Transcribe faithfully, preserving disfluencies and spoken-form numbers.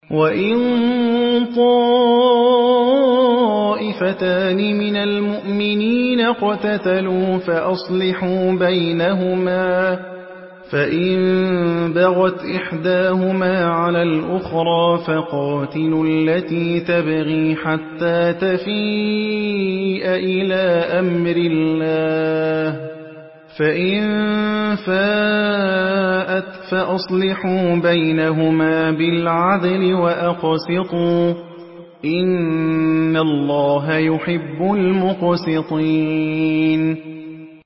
وَإِن طَائِفَتَانِ مِنَ الْمُؤْمِنِينَ اقْتَتَلُوا فَأَصْلِحُوا بَيْنَهُمَا ۖ فَإِن بَغَتْ إِحْدَاهُمَا عَلَى الْأُخْرَىٰ فَقَاتِلُوا الَّتِي تَبْغِي حَتَّىٰ تَفِيءَ إِلَىٰ أَمْرِ اللَّهِ ۚ فَإِن فَاءَتْ فَأَصْلِحُوا بَيْنَهُمَا بِالْعَدْلِ وَأَقْسِطُوا ۖ إِنَّ اللَّهَ يُحِبُّ الْمُقْسِطِينَ